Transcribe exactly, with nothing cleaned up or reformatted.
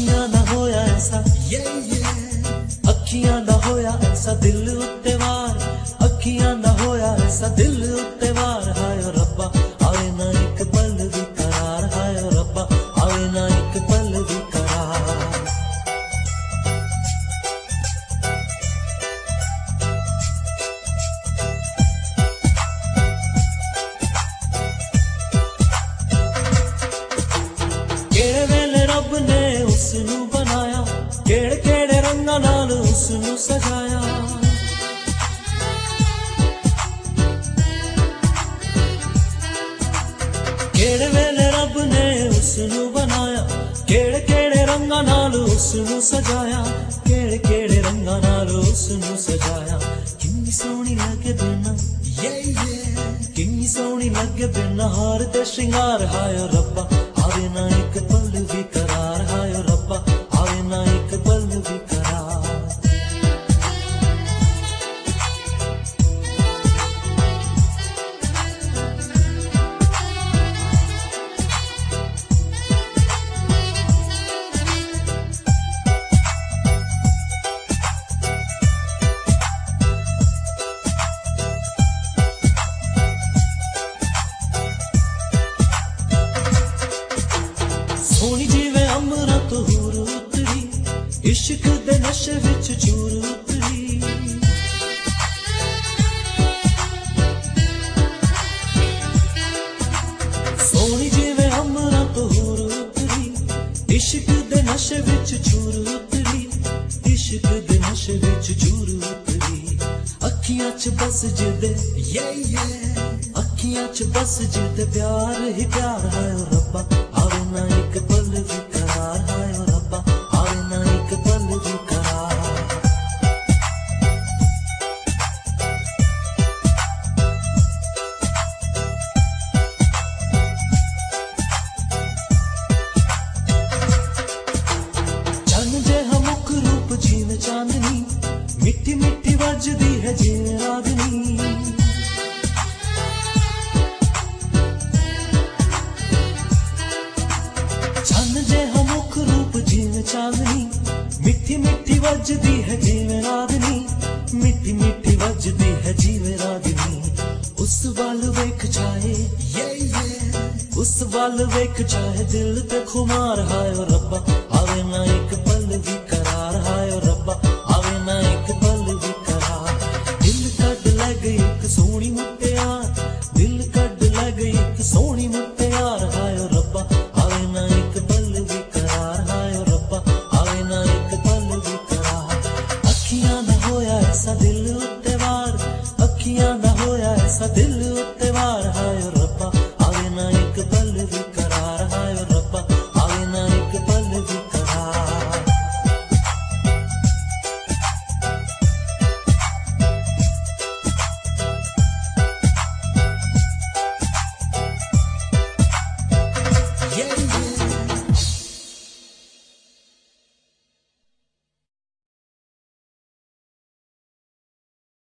अखियां ना होया ऐसा, अखियां ना होया ऐसा दिल उत्ते वार, अखियां ना होया ऐसा दिल उत्ते वार। हाय रब्बा आवे ना एक पल भी करार, हाय रब्बा आवे ना एक पल भी करार। केड़े वेले रब ने उसनू बनाया, केड़े केड़े रंगां नाल उसनू सजाया। केड़े वेले रब ने उसनू बनाया, केड़े केड़े रंगां नाल उसनू सजाया, केड़े केड़े रंगां नाल उसनू सजाया। किन्नी सोहनी लगे बिना, किन्नी सोहनी लगे बिना हार ते श्रृंगार। हाय रब्बा आवे ना एक पल भी करार, हाय रब्बा आवे ना एक पल भी करार। सोहनी जिवें अमरां तो हूर उतरी, इश्क दे नशे विच चूर उतरी। सोहनी जिवें अमरां तो हूर उतरी, इश्क दे नशे विच चूर उतरी, इश्क दे नशे विच चूर उतरी। अखियां च बस जिदे, अखियां च बस जिदे प्यार ही प्यार। हाय रब्बा आवे ना एक पल भी करार, हाय रब्बा आवे ना एक पल भी करार। चन्न जेहा मुख रूप जिवें चांदनी, मिट्टी मिट्टी वजदी है जिवें रागनी। चांदनी मिठी मिठी वजदी है जिवें रागनी, मिठी मिठी वजदी है जिवें रागनी। उस वाल वेख चाहे, उस वाल वेख चाहे दिल ते खुमार। हाय रब्बा आवे ना